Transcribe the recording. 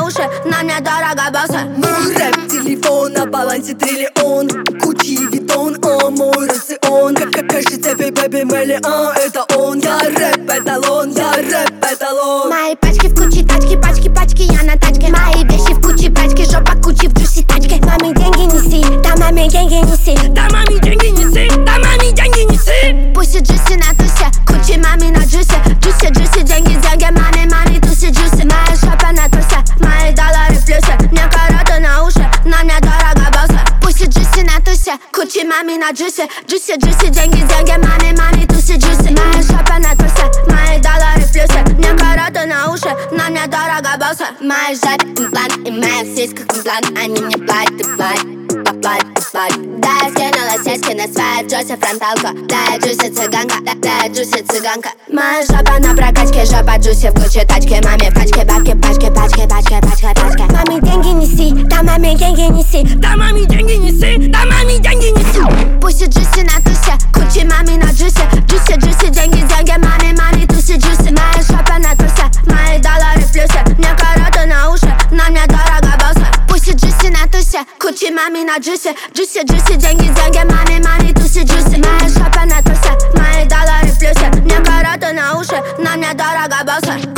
уши, на мне дорого босса. Мой рэп-телефон на балансе триллион, Гуччи и Виттон, мой рацион. Кажется, бэби миллион, это он. Я рэп-эталон, я рэп-эталон. Мои пачки в куче, тачки, пачки, пачки, я на тачке. Мои вещи в куче, пачки, жопа кучи в джуси тачке. Маме деньги неси, да маме деньги неси, Да маме деньги неси, да маме деньги неси. Пусть джуси на тусе, кучи маме на джусе. Джуси, джуси, деньги, деньги, маме, маме, туси, джуси. Моя шопа на тусе, мои доллары в плюсе. Мне караты на уши, на мне дорого босса. Пусть джуси на тусе, кучи маме на джусе. Джуси, джуси, деньги, деньги, маме, маме, туси, джуси. Моя шопа на тусе, мои доллары в плюсе. Мне караты на уши, на мне дорого босса. Мои жопы имплант, и моя в сиськах имплант. Они мне платят, платят. Да, я скинула сиськи на свою Джуси фронталку. Да, я Джуси цыганка, да, я Джуси цыганка. Моя жопа на прокачке, жопа Джуси в куче тачки. Маме в пачке, бабки, пачки, пачки, пачки, пачки, пачки. Маме деньги неси, да маме деньги неси, Да маме деньги неси, да маме деньги неси. Пусть Джуси на тусе, кучи маме на джусе. Джуси, джуси, деньги, деньги, маме, маме, туси, джуси. Моя шопа на тусе, мои доллары в плюсе. Мне караты на уши, на мне дорого босса. Пусть Джуси на тусе, кучи маме на джусе. Джуси, джуси, деньги, деньги, маме, маме, туси, джуси. Моя шопа на тусе, мои доллары в плюсе. Мне караты на уши, на мне дорого босса.